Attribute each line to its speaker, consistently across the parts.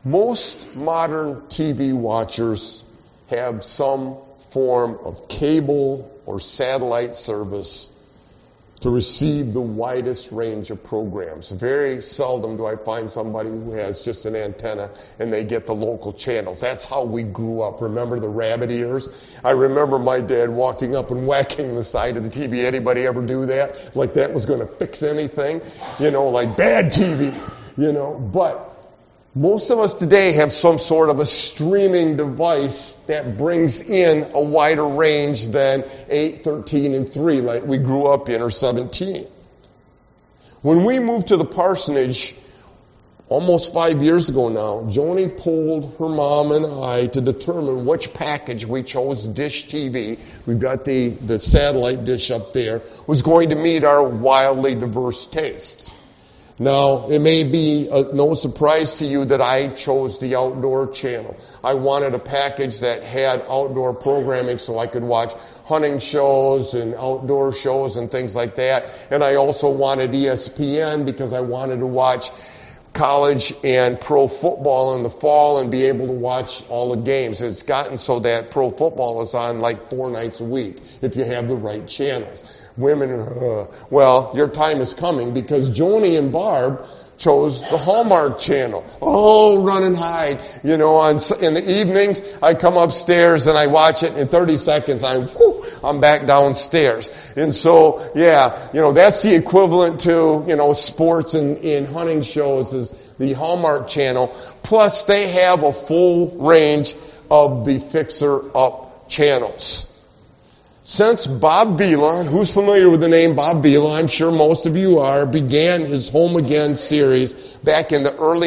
Speaker 1: Most modern TV watchers have some form of cable or satellite service to receive the widest range of programs. Very seldom do I find somebody who has just an antenna and they get the local channels. That's how we grew up. Remember the rabbit ears? I remember my dad walking up and whacking the side of the TV. Anybody ever do that? Like that was going to fix anything? Like bad TV, But most of us today have some sort of a streaming device that brings in a wider range than 8, 13, and 3 like we grew up in, or 17. When we moved to the parsonage almost 5 years ago now, Joni pulled her mom and I to determine which package we chose, Dish TV, we've got the satellite dish up there, was going to meet our wildly diverse tastes. Now, it may be no surprise to you that I chose the outdoor channel. I wanted a package that had outdoor programming so I could watch hunting shows and outdoor shows and things like that. And I also wanted ESPN because I wanted to watch college and pro football in the fall and be able to watch all the games. It's gotten so that pro football is on like 4 nights a week if you have the right channels. Women, your time is coming because Joni and Barb chose the Hallmark Channel. Oh, run and hide. In the evenings, I come upstairs and I watch it, and in 30 seconds, I'm back downstairs. And so, that's the equivalent to, sports and hunting shows is the Hallmark Channel. Plus, they have a full range of the fixer-up channels. Since Bob Vila, who's familiar with the name Bob Vila, I'm sure most of you are, began his Home Again series back in the early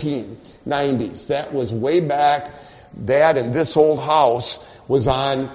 Speaker 1: 1990s. That was way back. That and This Old House was on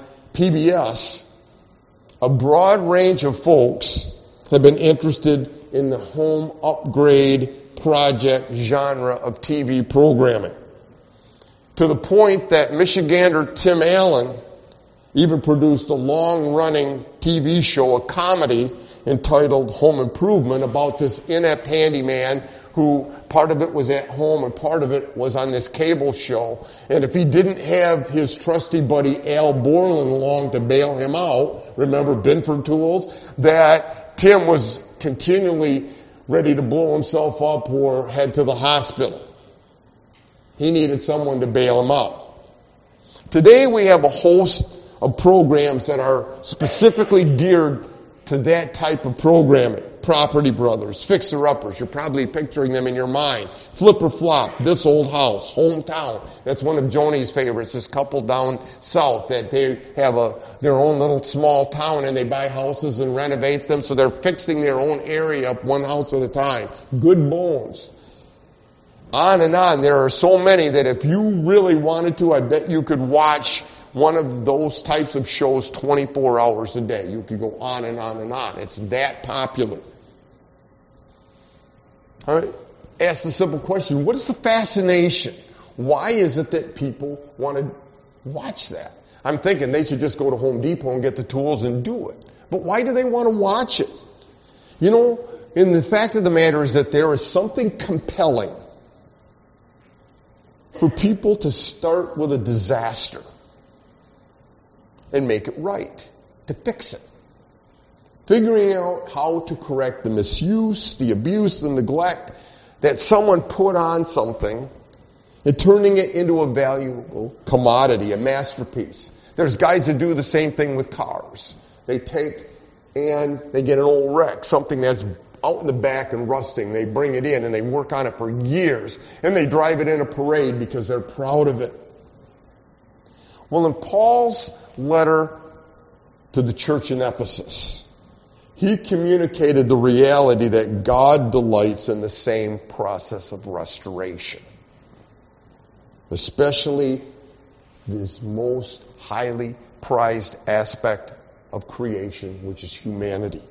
Speaker 1: PBS. A broad range of folks have been interested in the home upgrade project genre of TV programming. To the point that Michigander Tim Allen even produced a long-running TV show, a comedy entitled Home Improvement, about this inept handyman who part of it was at home and part of it was on this cable show. And if he didn't have his trusty buddy Al Borland along to bail him out, remember Binford Tools, that Tim was continually ready to blow himself up or head to the hospital. He needed someone to bail him out. Today we have a host of programs that are specifically geared to that type of programming. Property Brothers, Fixer Uppers, you're probably picturing them in your mind. Flip or Flop, This Old House, Hometown. That's one of Joni's favorites, this couple down south that they have their own little small town and they buy houses and renovate them, so they're fixing their own area up one house at a time. Good Bones. On and on. There are so many that if you really wanted to, I bet you could watch one of those types of shows 24 hours a day. You could go on and on and on. It's that popular. All right. Ask the simple question, what is the fascination? Why is it that people want to watch that? I'm thinking they should just go to Home Depot and get the tools and do it. But why do they want to watch it? And the fact of the matter is that there is something compelling for people to start with a disaster and make it right, to fix it. Figuring out how to correct the misuse, the abuse, the neglect that someone put on something and turning it into a valuable commodity, a masterpiece. There's guys that do the same thing with cars. They take and they get an old wreck, something that's out in the back and rusting. They bring it in and they work on it for years and they drive it in a parade because they're proud of it. Well, in Paul's letter to the church in Ephesus, he communicated the reality that God delights in the same process of restoration, especially this most highly prized aspect of creation, which is humanity.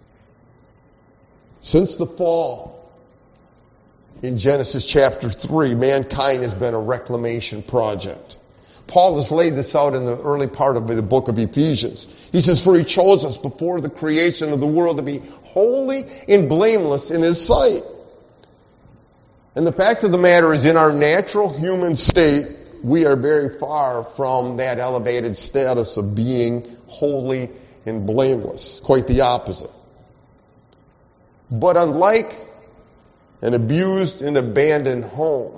Speaker 1: Since the fall in Genesis chapter 3, mankind has been a reclamation project. Paul has laid this out in the early part of the book of Ephesians. He says, for he chose us before the creation of the world to be holy and blameless in his sight. And the fact of the matter is, in our natural human state, we are very far from that elevated status of being holy and blameless. Quite the opposite. But unlike an abused and abandoned home,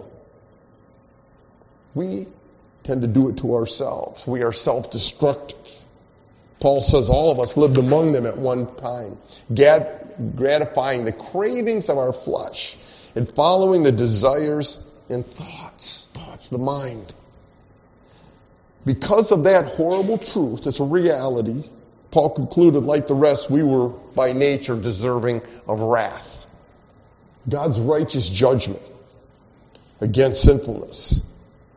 Speaker 1: we tend to do it to ourselves. We are self-destructive. Paul says all of us lived among them at one time, gratifying the cravings of our flesh and following the desires and thoughts, the mind. Because of that horrible truth, it's a reality, Paul concluded, like the rest, we were by nature deserving of wrath. God's righteous judgment against sinfulness.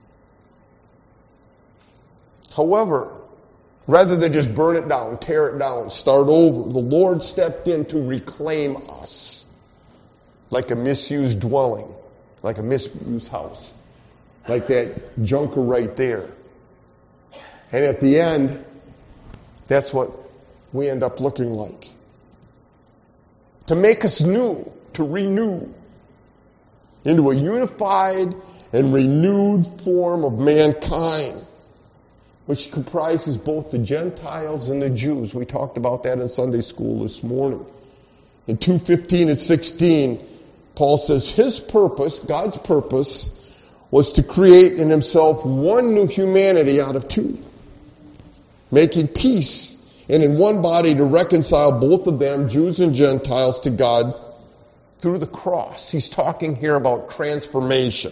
Speaker 1: However, rather than just burn it down, tear it down, start over, the Lord stepped in to reclaim us like a misused dwelling, like a misused house, like that junker right there. And at the end, that's what we end up looking like. To make us new, to renew into a unified and renewed form of mankind, which comprises both the Gentiles and the Jews. We talked about that in Sunday school this morning. In 2:15 and 16, Paul says his purpose, God's purpose, was to create in himself one new humanity out of two, making peace, and in one body to reconcile both of them, Jews and Gentiles, to God through the cross. He's talking here about transformation.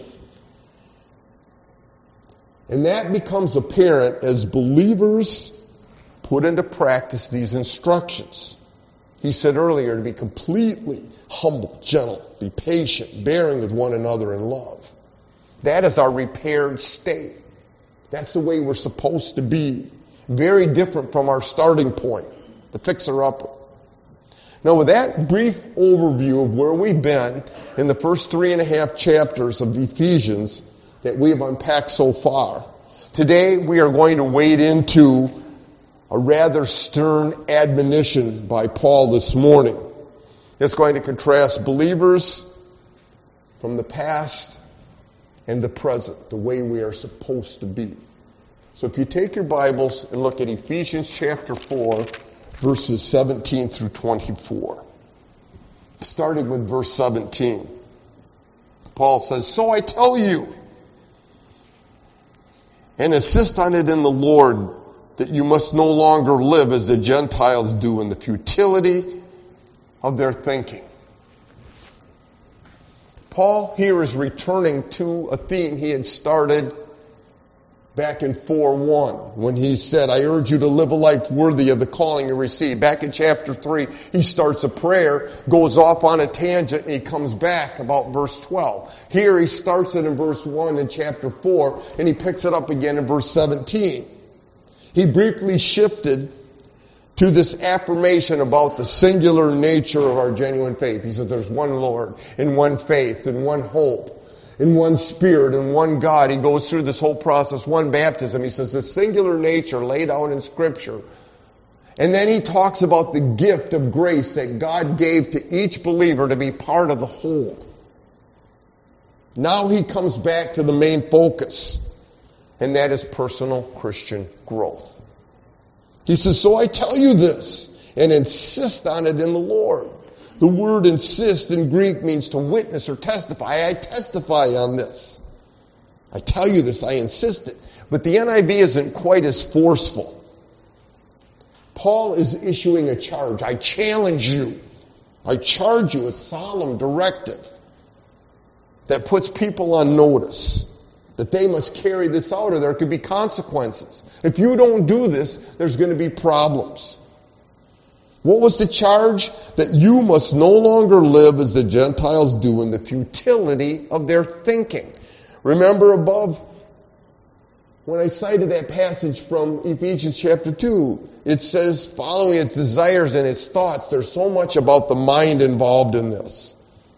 Speaker 1: And that becomes apparent as believers put into practice these instructions. He said earlier to be completely humble, gentle, be patient, bearing with one another in love. That is our repaired state. That's the way we're supposed to be. Very different from our starting point, the fixer-upper. Now, with that brief overview of where we've been in the first 3.5 chapters of Ephesians that we have unpacked so far, today we are going to wade into a rather stern admonition by Paul this morning. It's going to contrast believers from the past and the present, the way we are supposed to be. So if you take your Bibles and look at Ephesians chapter 4, verses 17 through 24. Starting with verse 17. Paul says, "So I tell you, and insist on it in the Lord, that you must no longer live as the Gentiles do in the futility of their thinking." Paul here is returning to a theme he had started back in 4:1, when he said, I urge you to live a life worthy of the calling you received. Back in chapter 3, he starts a prayer, goes off on a tangent, and he comes back about verse 12. Here he starts it in verse 1 in chapter 4, and he picks it up again in verse 17. He briefly shifted to this affirmation about the singular nature of our genuine faith. He said there's one Lord, and one faith, and one hope, in one Spirit, in one God. He goes through this whole process, one baptism. He says the singular nature laid out in Scripture. And then he talks about the gift of grace that God gave to each believer to be part of the whole. Now he comes back to the main focus, and that is personal Christian growth. He says, so I tell you this, and insist on it in the Lord. The word insist in Greek means to witness or testify. I testify on this. I tell you this, I insist it. But the NIV isn't quite as forceful. Paul is issuing a charge. I challenge you. I charge you, a solemn directive that puts people on notice, that they must carry this out or there could be consequences. If you don't do this, there's going to be problems. What was the charge? That you must no longer live as the Gentiles do in the futility of their thinking. Remember above, when I cited that passage from Ephesians chapter 2, it says, following its desires and its thoughts, there's so much about the mind involved in this.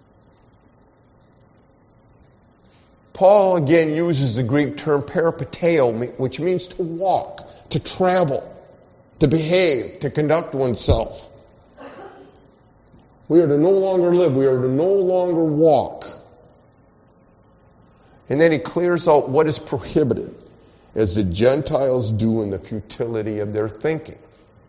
Speaker 1: Paul again uses the Greek term peripateo, which means to walk, to travel, to behave, to conduct oneself. We are to no longer live. We are to no longer walk And then he clears out what is prohibited, as the Gentiles do in the futility of their thinking.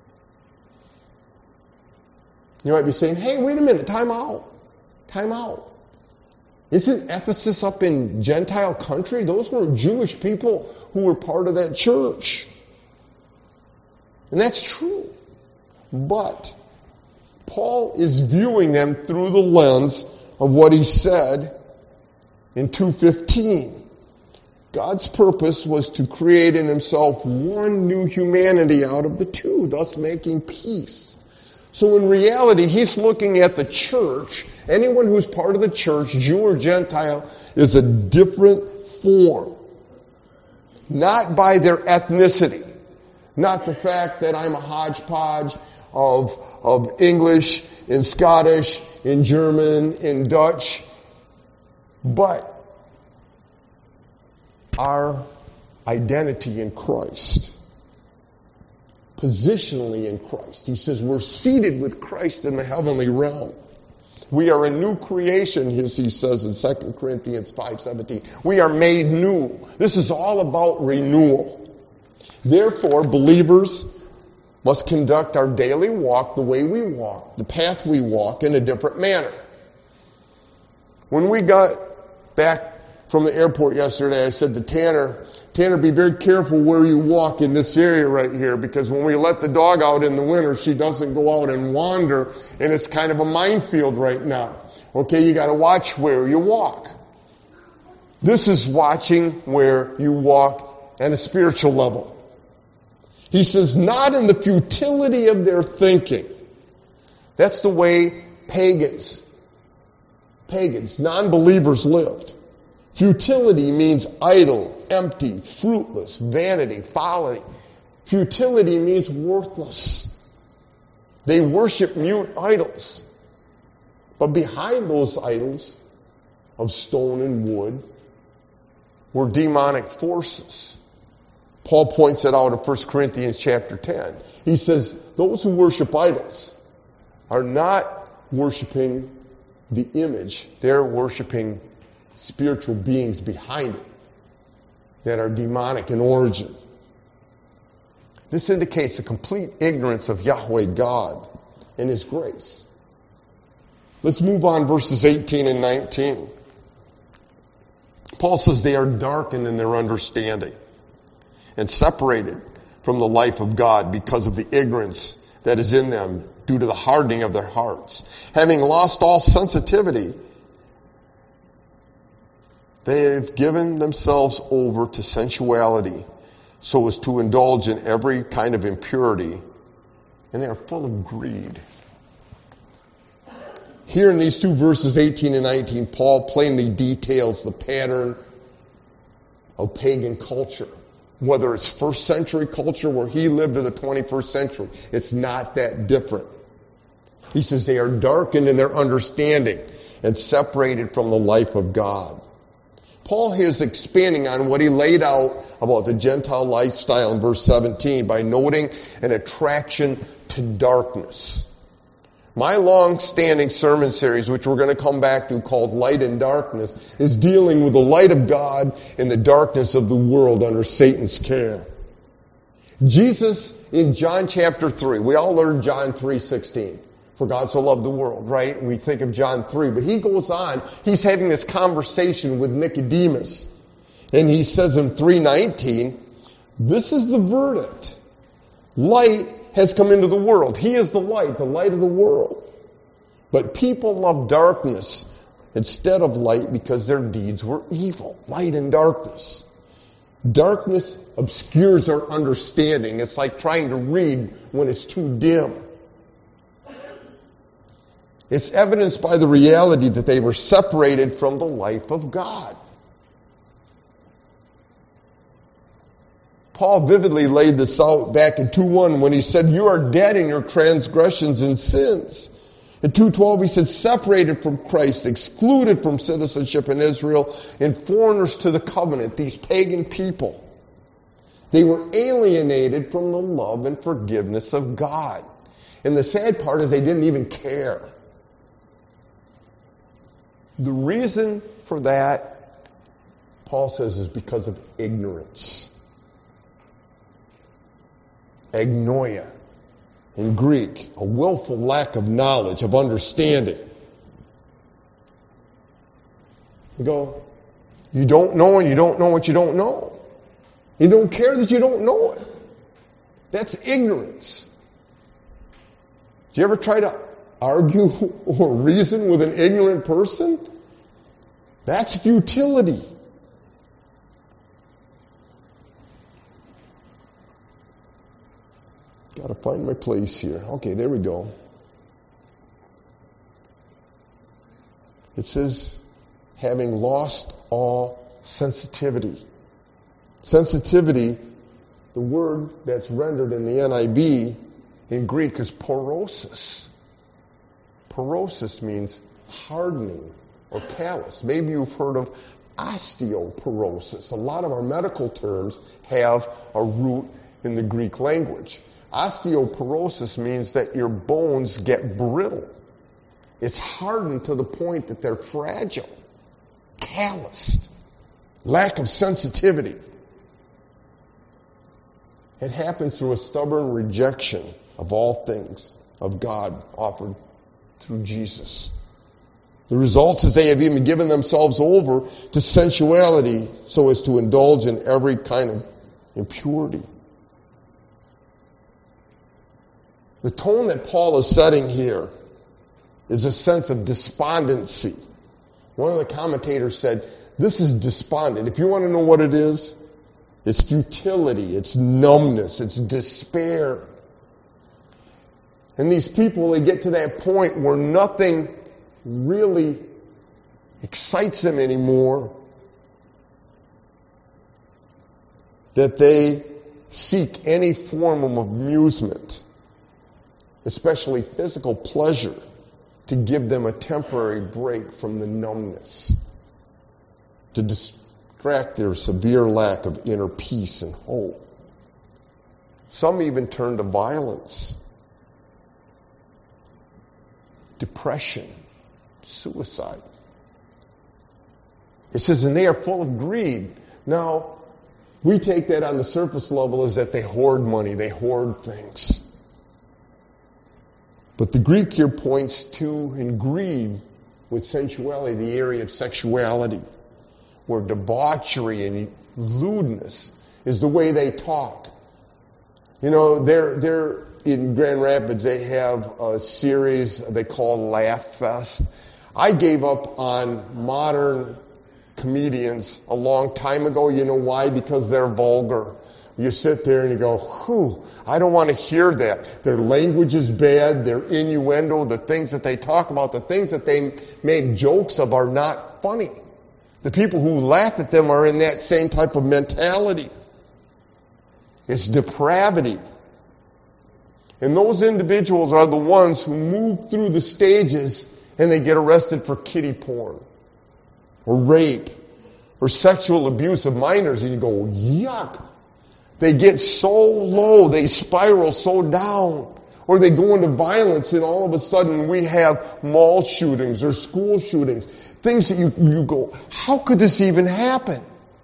Speaker 1: You might be saying, hey, wait a minute, time out. Time out. Isn't Ephesus up in Gentile country? Those weren't Jewish people who were part of that church. And that's true. But Paul is viewing them through the lens of what he said in 2:15. God's purpose was to create in himself one new humanity out of the two, thus making peace. So in reality, he's looking at the church. Anyone who's part of the church, Jew or Gentile, is a different form. Not by their ethnicity. Not the fact that I'm a hodgepodge of English and Scottish and German and Dutch. But our identity in Christ. Positionally in Christ. He says we're seated with Christ in the heavenly realm. We are a new creation, as he says in 2 Corinthians 5:17. We are made new. This is all about renewal. Therefore, believers must conduct our daily walk the way we walk, the path we walk, in a different manner. When we got back from the airport yesterday, I said to Tanner, be very careful where you walk in this area right here, because when we let the dog out in the winter, she doesn't go out and wander, and it's kind of a minefield right now. Okay, you gotta watch where you walk. This is watching where you walk at a spiritual level. He says, not in the futility of their thinking. That's the way pagans, non-believers lived. Futility means idle, empty, fruitless, vanity, folly. Futility means worthless. They worship mute idols. But behind those idols of stone and wood were demonic forces. Paul points it out in 1 Corinthians chapter 10. He says, those who worship idols are not worshiping the image. They're worshiping spiritual beings behind it that are demonic in origin. This indicates a complete ignorance of Yahweh God and His grace. Let's move on, verses 18 and 19. Paul says they are darkened in their understanding and separated from the life of God because of the ignorance that is in them due to the hardening of their hearts. Having lost all sensitivity, they have given themselves over to sensuality so as to indulge in every kind of impurity, and they are full of greed. Here in these two verses, 18 and 19, Paul plainly details the pattern of pagan culture. Whether it's first century culture where he lived in the 21st century, it's not that different. He says they are darkened in their understanding and separated from the life of God. Paul here is expanding on what he laid out about the Gentile lifestyle in verse 17 by noting an attraction to darkness. My long-standing sermon series, which we're going to come back to, called Light and Darkness, is dealing with the light of God and the darkness of the world under Satan's care. Jesus, in John chapter 3, we all learned John 3:16. For God so loved the world, right? We think of John 3, but he goes on, he's having this conversation with Nicodemus. And he says in 3:19, this is the verdict. Light has come into the world. He is the light of the world. But people love darkness instead of light because their deeds were evil. Light and darkness. Darkness obscures our understanding. It's like trying to read when it's too dim. It's evidenced by the reality that they were separated from the life of God. Paul vividly laid this out back in 2:1 when he said, you are dead in your transgressions and sins. In 2:12 he said, separated from Christ, excluded from citizenship in Israel, and foreigners to the covenant, these pagan people. They were alienated from the love and forgiveness of God. And the sad part is they didn't even care. The reason for that, Paul says is because of ignorance. Agnoia in Greek, a willful lack of knowledge, of understanding. You go, you don't know and you don't know what you don't know. You don't care that you don't know it. That's ignorance. Do you ever try to argue or reason with an ignorant person? That's futility. Got to find my place here. Okay, there we go. It says, having lost all sensitivity. Sensitivity, the word that's rendered in the NIV in Greek is porosis. Porosis means hardening or callous. Maybe you've heard of osteoporosis. A lot of our medical terms have a root in the Greek language. Osteoporosis means that your bones get brittle. It's hardened to the point that they're fragile, calloused, lack of sensitivity. It happens through a stubborn rejection of all things of God offered through Jesus. The result is they have even given themselves over to sensuality so as to indulge in every kind of impurity. The tone that Paul is setting here is a sense of despondency. One of the commentators said, this is despondent. If you want to know what it is, it's futility, it's numbness, it's despair. And these people, they get to that point where nothing really excites them anymore, that they seek any form of amusement, especially physical pleasure, to give them a temporary break from the numbness, to distract their severe lack of inner peace and hope. Some even turn to violence, depression, suicide. It says, and they are full of greed. Now, we take that on the surface level as that they hoard money, they hoard things. But the Greek here points to, in greed, with sensuality, the area of sexuality, where debauchery and lewdness is the way they talk. You know, they're in Grand Rapids, they have a series they call Laugh Fest. I gave up on modern comedians a long time ago. You know why? Because they're vulgar. You sit there and you go, whew, I don't want to hear that. Their language is bad, their innuendo, the things that they talk about, the things that they make jokes of are not funny. The people who laugh at them are in that same type of mentality. It's depravity. And those individuals are the ones who move through the stages and they get arrested for kiddie porn or rape or sexual abuse of minors, and you go, yuck. They get so low, they spiral so down, or they go into violence, and all of a sudden we have mall shootings or school shootings, things that you go, how could this even happen?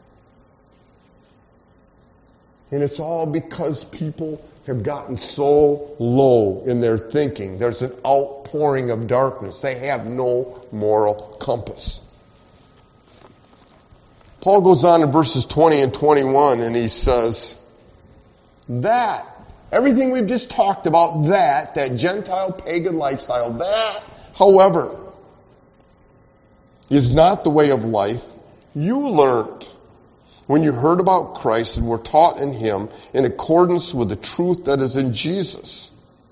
Speaker 1: And it's all because people have gotten so low in their thinking. There's an outpouring of darkness. They have no moral compass. Paul goes on in verses 20 and 21, and he says, that, everything we've just talked about, that Gentile pagan lifestyle, that, however, is not the way of life you learned when you heard about Christ and were taught in Him in accordance with the truth that is in Jesus.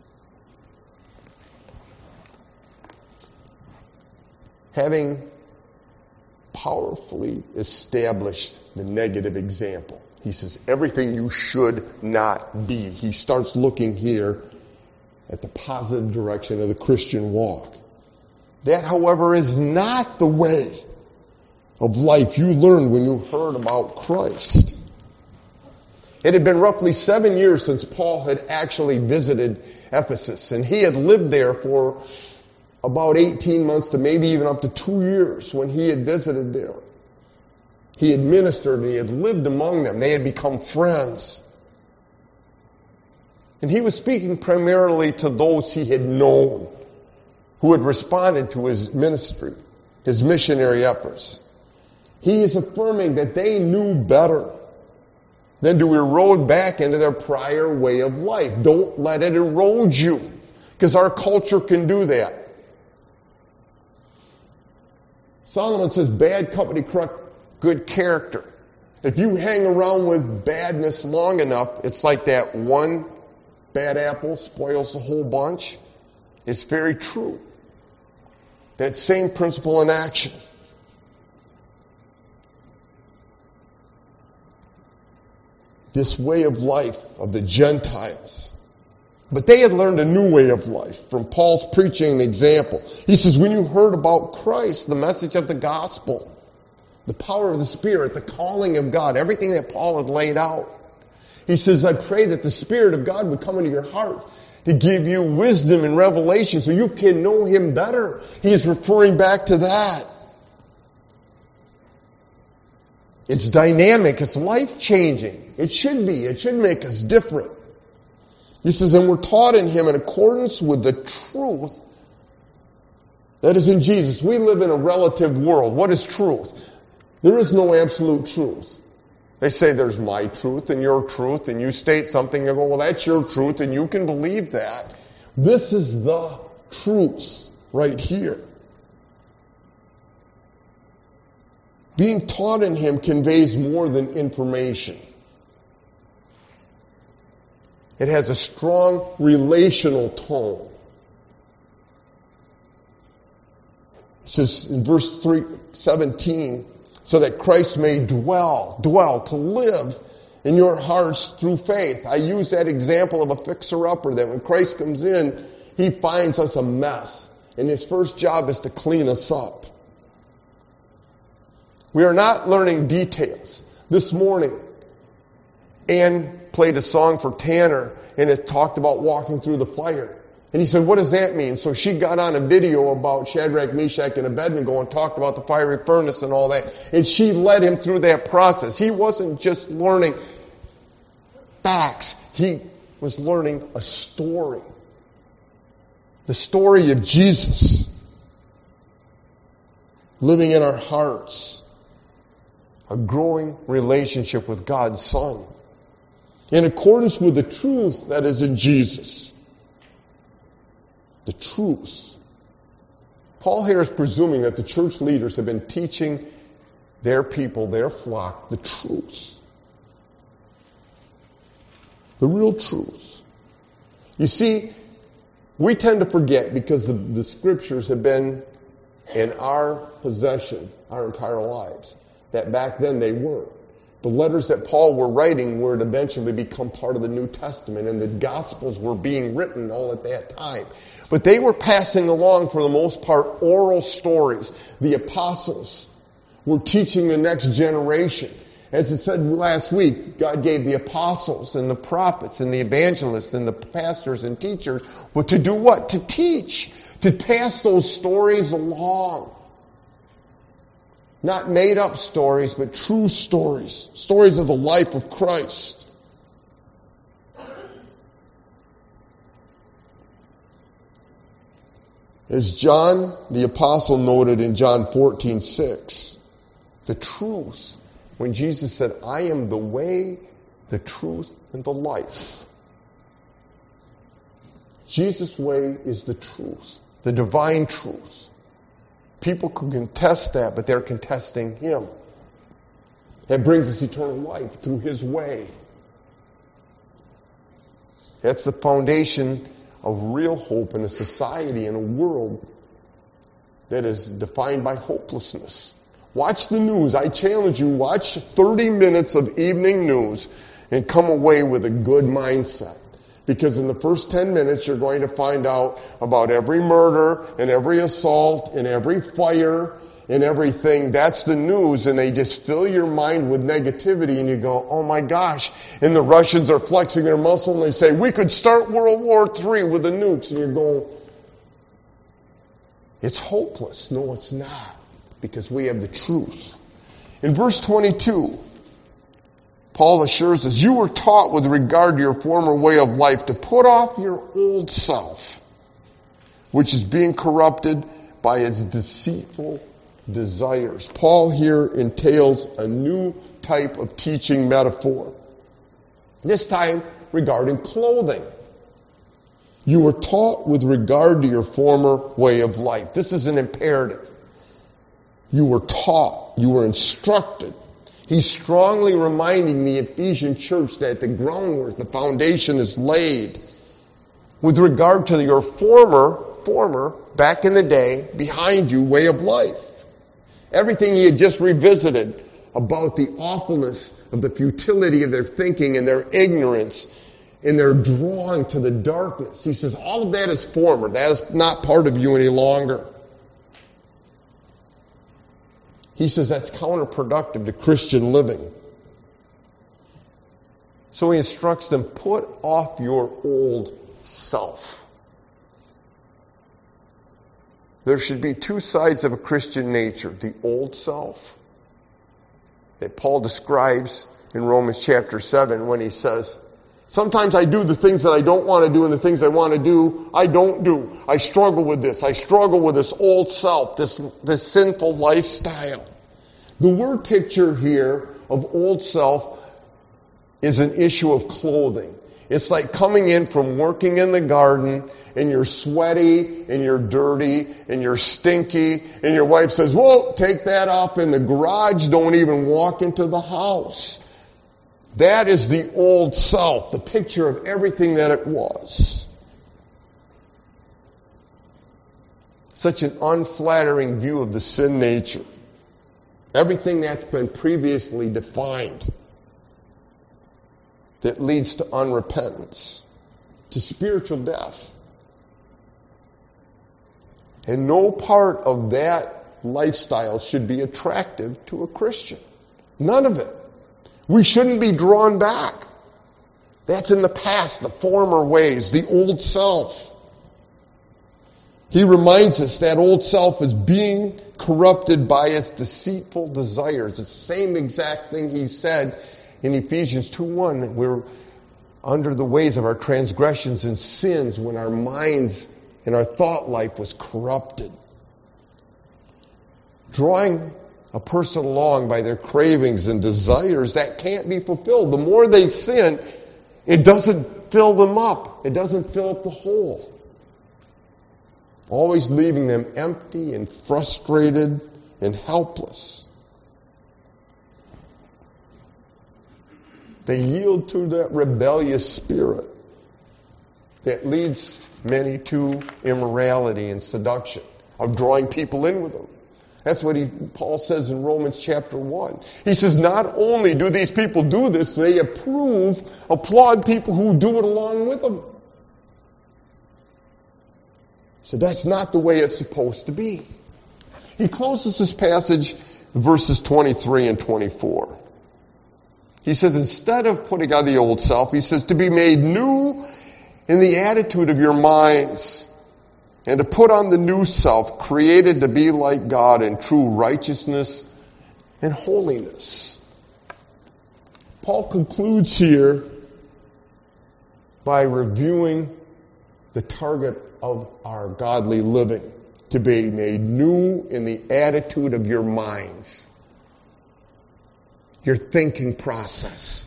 Speaker 1: Having powerfully established the negative example, he says, everything you should not be. He starts looking here at the positive direction of the Christian walk. That, however, is not the way of life you learned when you heard about Christ. It had been roughly 7 years since Paul had actually visited Ephesus, and he had lived there for about 18 months to maybe even up to 2 years when he had visited there. He had ministered and he had lived among them. They had become friends. And he was speaking primarily to those he had known, who had responded to his ministry, his missionary efforts. He is affirming that they knew better than to erode back into their prior way of life. Don't let it erode you, because our culture can do that. Solomon says, bad company corrupt good character. If you hang around with badness long enough, it's like that one bad apple spoils the whole bunch. It's very true. That same principle in action. This way of life of the Gentiles. But they had learned a new way of life from Paul's preaching and example. He says, when you heard about Christ, the message of the gospel, the power of the Spirit, the calling of God, everything that Paul had laid out, he says, I pray that the Spirit of God would come into your heart to give you wisdom and revelation so you can know Him better. He is referring back to that. It's dynamic. It's life-changing. It should be. It should make us different. He says, and we're taught in Him in accordance with the truth that is in Jesus. We live in a relative world. What is truth? There is no absolute truth. They say there's my truth and your truth, and you state something and go, well, that's your truth, and you can believe that. This is the truth right here. Being taught in Him conveys more than information. It has a strong relational tone. It says in verse 17, so that Christ may dwell, to live in your hearts through faith. I use that example of a fixer-upper, that when Christ comes in, He finds us a mess. And His first job is to clean us up. We are not learning details. This morning, Ann played a song for Tanner, and it talked about walking through the fire. And he said, what does that mean? So she got on a video about Shadrach, Meshach, and Abednego and talked about the fiery furnace and all that. And she led him through that process. He wasn't just learning facts. He was learning a story. The story of Jesus living in our hearts. A growing relationship with God's Son. In accordance with the truth that is in Jesus. The truth. Paul here is presuming that the church leaders have been teaching their people, their flock, the truth. The real truth. You see, we tend to forget because the scriptures have been in our possession our entire lives. That back then they weren't. The letters that Paul were writing would eventually become part of the New Testament, and the Gospels were being written all at that time. But they were passing along, for the most part, oral stories. The apostles were teaching the next generation. As it said last week, God gave the apostles and the prophets and the evangelists and the pastors and teachers to do what? To teach. To pass those stories along. Not made up stories, but true stories. Stories of the life of Christ. As John the Apostle noted in John 14:6, the truth. When Jesus said, I am the way, the truth, and the life. Jesus' way is the truth. The divine truth. People could contest that, but they're contesting Him. That brings us eternal life through His way. That's the foundation of real hope in a society, in a world that is defined by hopelessness. Watch the news. I challenge you, watch 30 minutes of evening news and come away with a good mindset. Because in the first 10 minutes, you're going to find out about every murder and every assault and every fire and everything. That's the news, and they just fill your mind with negativity, and you go, oh my gosh. And the Russians are flexing their muscle, and they say, we could start World War III with the nukes. And you're going, it's hopeless. No, it's not, because we have the truth. In verse 22, Paul assures us, you were taught with regard to your former way of life to put off your old self, which is being corrupted by its deceitful desires. Paul here entails a new type of teaching metaphor. This time regarding clothing. You were taught with regard to your former way of life. This is an imperative. You were taught. You were instructed. He's strongly reminding the Ephesian church that the groundwork, the foundation is laid with regard to your former, back in the day, behind you, way of life. Everything he had just revisited about the awfulness of the futility of their thinking and their ignorance and their drawing to the darkness. He says, all of that is former. That is not part of you any longer. He says that's counterproductive to Christian living. So he instructs them, put off your old self. There should be two sides of a Christian nature. The old self that Paul describes in Romans chapter 7 when he says, sometimes I do the things that I don't want to do, and the things I want to do, I don't do. I struggle with this. I struggle with this old self, this sinful lifestyle. The word picture here of old self is an issue of clothing. It's like coming in from working in the garden, and you're sweaty, and you're dirty, and you're stinky, and your wife says, whoa, take that off in the garage, don't even walk into the house. That is the old self, the picture of everything that it was. Such an unflattering view of the sin nature. Everything that's been previously defined that leads to unrepentance, to spiritual death. And no part of that lifestyle should be attractive to a Christian. None of it. We shouldn't be drawn back. That's in the past, the former ways, the old self. He reminds us that old self is being corrupted by its deceitful desires. It's the same exact thing he said in Ephesians 2:1. We're under the ways of our transgressions and sins when our minds and our thought life was corrupted. Drawing a person along by their cravings and desires that can't be fulfilled. The more they sin, it doesn't fill them up. It doesn't fill up the hole. Always leaving them empty and frustrated and helpless. They yield to that rebellious spirit that leads many to immorality and seduction, of drawing people in with them. That's what Paul says in Romans chapter 1. He says, not only do these people do this, they applaud people who do it along with them. So that's not the way it's supposed to be. He closes this passage, verses 23 and 24. He says, instead of putting on the old self, he says, to be made new in the attitude of your minds, and to put on the new self, created to be like God in true righteousness and holiness. Paul concludes here by reviewing the target of our godly living, to be made new in the attitude of your minds, your thinking process.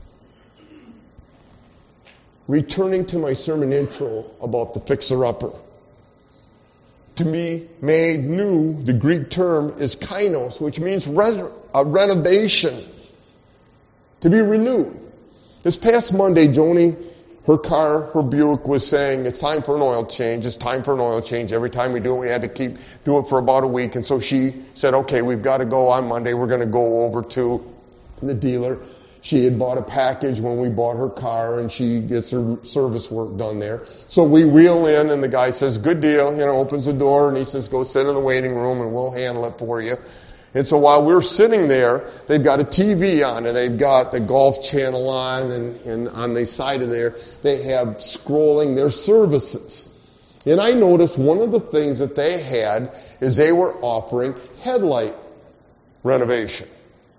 Speaker 1: Returning to my sermon intro about the fixer-upper. To be made new, the Greek term is kainos, which means a renovation. To be renewed. This past Monday, Joni, her Buick was saying, it's time for an oil change. It's time for an oil change. Every time we do it, we had to keep doing it for about a week. And so she said, okay, we've got to go on Monday. We're going to go over to the dealer. She had bought a package when we bought her car, and she gets her service work done there. So we wheel in, and the guy says, good deal, opens the door, and he says, go sit in the waiting room, and we'll handle it for you. And so while we're sitting there, they've got a TV on, and they've got the Golf Channel on, and on the side of there, they have scrolling their services. And I noticed one of the things that they had is they were offering headlight renovation.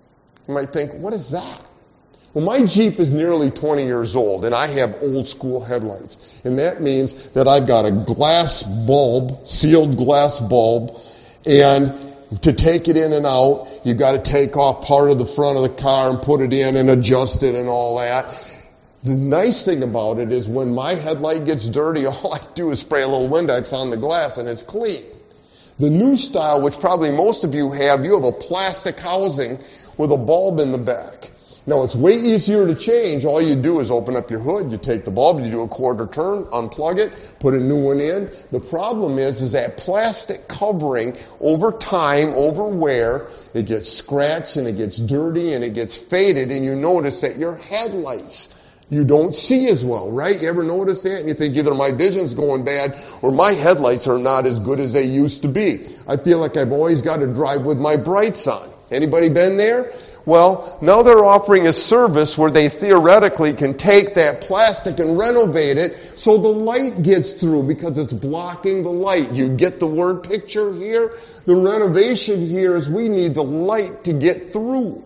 Speaker 1: You might think, what is that? Well, my Jeep is nearly 20 years old, and I have old school headlights. And that means that I've got a glass bulb, sealed glass bulb, and to take it in and out, you've got to take off part of the front of the car and put it in and adjust it and all that. The nice thing about it is when my headlight gets dirty, all I do is spray a little Windex on the glass and it's clean. The new style, which probably most of you have a plastic housing with a bulb in the back. Now, it's way easier to change. All you do is open up your hood, you take the bulb, you do a quarter turn, unplug it, put a new one in. The problem is that plastic covering over time, over wear, it gets scratched and it gets dirty and it gets faded, and you notice that your headlights, you don't see as well, right? You ever notice that? And you think either my vision's going bad or my headlights are not as good as they used to be. I feel like I've always got to drive with my brights on. Anybody been there? Well, now they're offering a service where they theoretically can take that plastic and renovate it so the light gets through because it's blocking the light. You get the word picture here? The renovation here is we need the light to get through.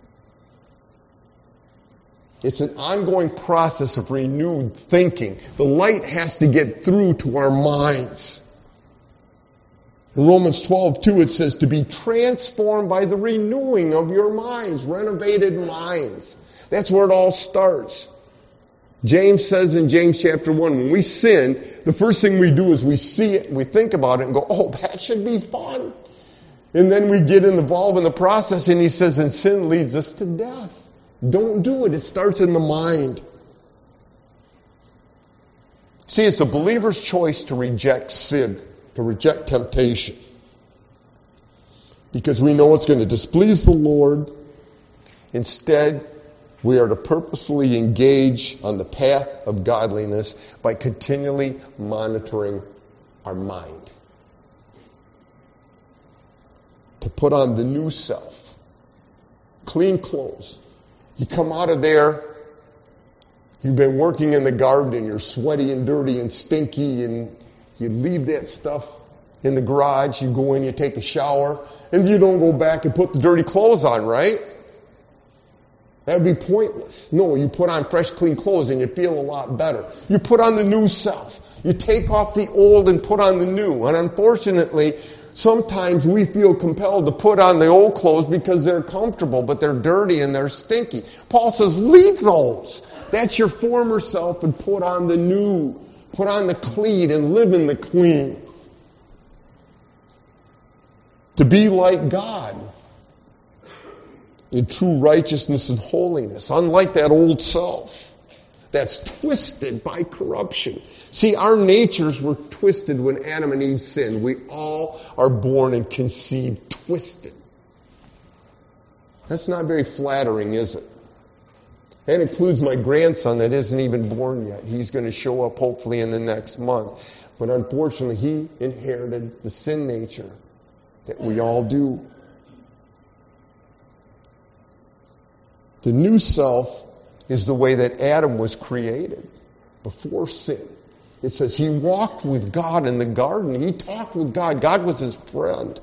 Speaker 1: It's an ongoing process of renewed thinking. The light has to get through to our minds. In Romans 12:2 it says to be transformed by the renewing of your minds, renovated minds. That's where it all starts. James says in James chapter 1, when we sin, the first thing we do is we see it, we think about it and go, oh, that should be fun. And then we get involved in the process and he says, and sin leads us to death. Don't do it. It starts in the mind. See, it's a believer's choice to reject sin, to reject temptation. Because we know it's going to displease the Lord. Instead, we are to purposefully engage on the path of godliness by continually monitoring our mind. To put on the new self. Clean clothes. You come out of there, you've been working in the garden, you're sweaty and dirty and stinky, and you leave that stuff in the garage, you go in, you take a shower, and you don't go back and put the dirty clothes on, right? That would be pointless. No, you put on fresh, clean clothes and you feel a lot better. You put on the new self. You take off the old and put on the new. And unfortunately, sometimes we feel compelled to put on the old clothes because they're comfortable, but they're dirty and they're stinky. Paul says, leave those. That's your former self and put on the new. Put on the clean and live in the clean. To be like God in true righteousness and holiness, unlike that old self that's twisted by corruption. See, our natures were twisted when Adam and Eve sinned. We all are born and conceived twisted. That's not very flattering, is it? That includes my grandson that isn't even born yet. He's going to show up hopefully in the next month. But unfortunately, he inherited the sin nature that we all do. The new self is the way that Adam was created before sin. It says he walked with God in the garden. He talked with God. God was his friend.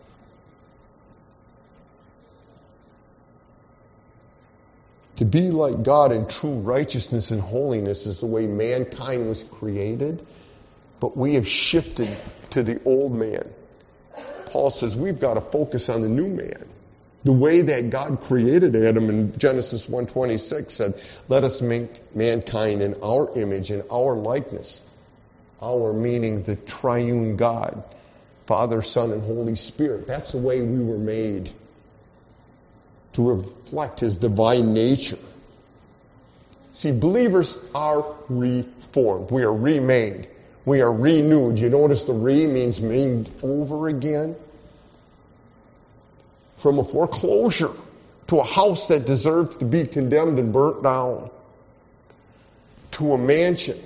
Speaker 1: To be like God in true righteousness and holiness is the way mankind was created. But we have shifted to the old man. Paul says we've got to focus on the new man. The way that God created Adam in Genesis 1:26 said, let us make mankind in our image, in our likeness. Our meaning the triune God, Father, Son, and Holy Spirit. That's the way we were made. To reflect his divine nature. See, believers are reformed. We are remade. We are renewed. You notice the means made over again. From a foreclosure to a house that deserves to be condemned and burnt down. To a mansion.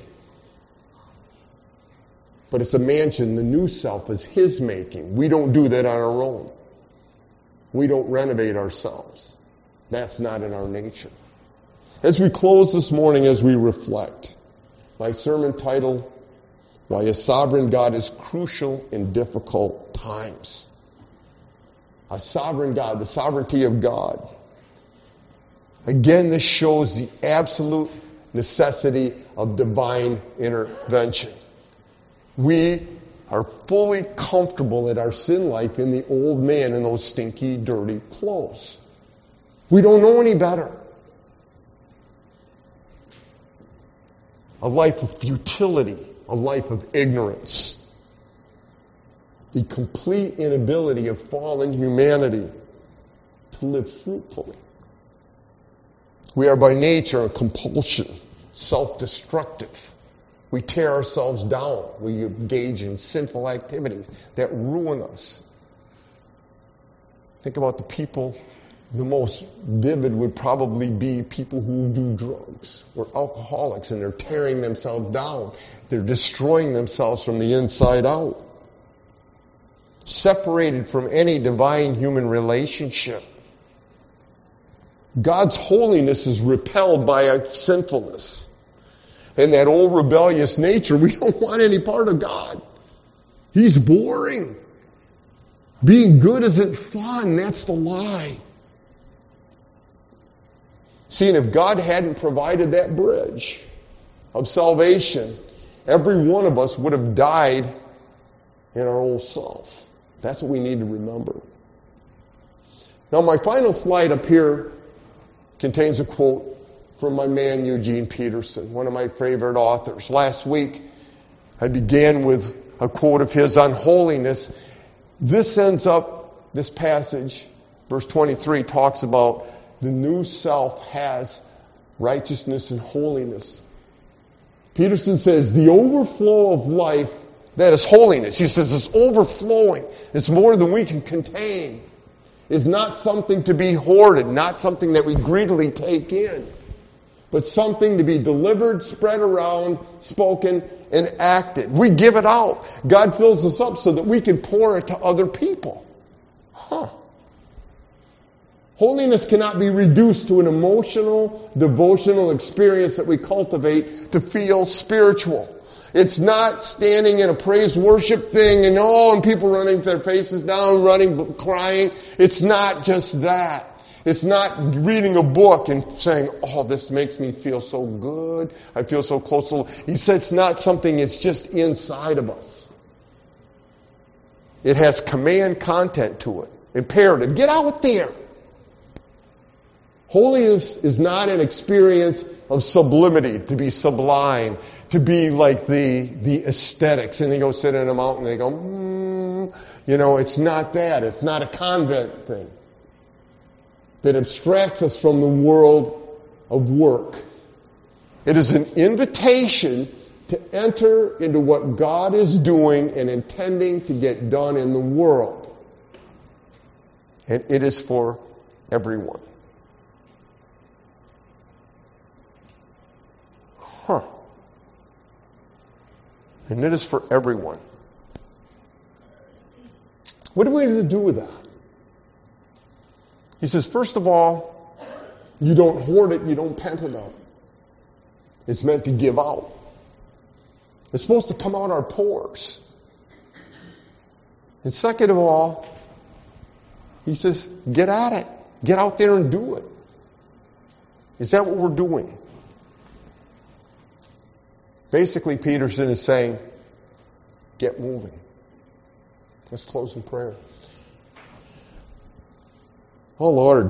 Speaker 1: But it's a mansion, the new self is his making. We don't do that on our own. We don't renovate ourselves. That's not in our nature. As we close this morning, as we reflect, my sermon title, Why a Sovereign God is Crucial in Difficult Times. A sovereign God, the sovereignty of God. Again, this shows the absolute necessity of divine intervention. We are fully comfortable in our sin life in the old man in those stinky, dirty clothes. We don't know any better. A life of futility, a life of ignorance. The complete inability of fallen humanity to live fruitfully. We are by nature a compulsion, self-destructive. We tear ourselves down. We engage in sinful activities that ruin us. Think about the people, the most vivid would probably be people who do drugs or alcoholics, and they're tearing themselves down. They're destroying themselves from the inside out. Separated from any divine human relationship. God's holiness is repelled by our sinfulness. And that old rebellious nature, we don't want any part of God. He's boring. Being good isn't fun. That's the lie. See, and if God hadn't provided that bridge of salvation, every one of us would have died in our old self. That's what we need to remember. Now, my final slide up here contains a quote from my man Eugene Peterson, one of my favorite authors. Last week, I began with a quote of his on holiness. This passage, verse 23, talks about the new self has righteousness and holiness. Peterson says the overflow of life, that is holiness. He says it's overflowing. It's more than we can contain. It's not something to be hoarded, not something that we greedily take in, but something to be delivered, spread around, spoken, and acted. We give it out. God fills us up so that we can pour it to other people. Holiness cannot be reduced to an emotional, devotional experience that we cultivate to feel spiritual. It's not standing in a praise worship thing and people running their faces down, running, crying. It's not just that. It's not reading a book and saying, this makes me feel so good. I feel so close to. He said it's not something, it's just inside of us. It has command content to it. Imperative. Get out there. Holiness is not an experience of sublimity, to be sublime, to be like the aesthetics. And they go sit in a mountain and they go, it's not that. It's not a convent thing that abstracts us from the world of work. It is an invitation to enter into what God is doing and intending to get done in the world. And it is for everyone. And it is for everyone. What are we to do with that? He says, first of all, you don't hoard it, you don't pent it up. It's meant to give out. It's supposed to come out our pores. And second of all, he says, get at it. Get out there and do it. Is that what we're doing? Basically, Peterson is saying, get moving. Let's close in prayer. Oh, Lord.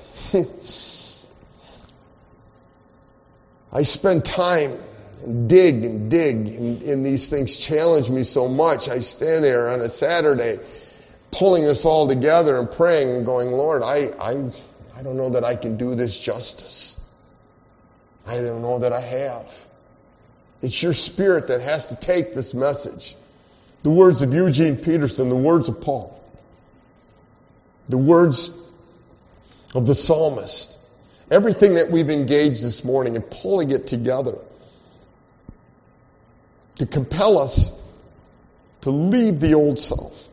Speaker 1: I spend time and dig, and these things challenge me so much. I stand there on a Saturday pulling this all together and praying and going, Lord, I don't know that I can do this justice. I don't know that I have. It's your Spirit that has to take this message. The words of Eugene Peterson, the words of Paul, the words of the psalmist, everything that we've engaged this morning and pulling it together to compel us to leave the old self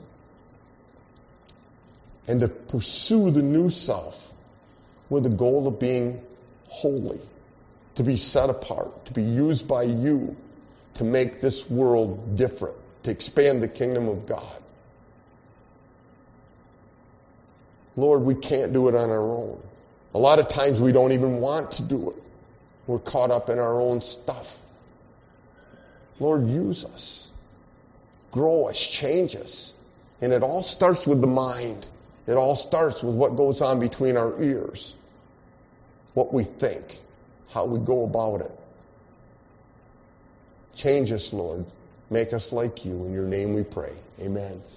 Speaker 1: and to pursue the new self with the goal of being holy, to be set apart, to be used by you to make this world different, to expand the kingdom of God. Lord, we can't do it on our own. A lot of times we don't even want to do it. We're caught up in our own stuff. Lord, use us. Grow us, change us. And it all starts with the mind. It all starts with what goes on between our ears. What we think. How we go about it. Change us, Lord. Make us like you. In your name we pray. Amen.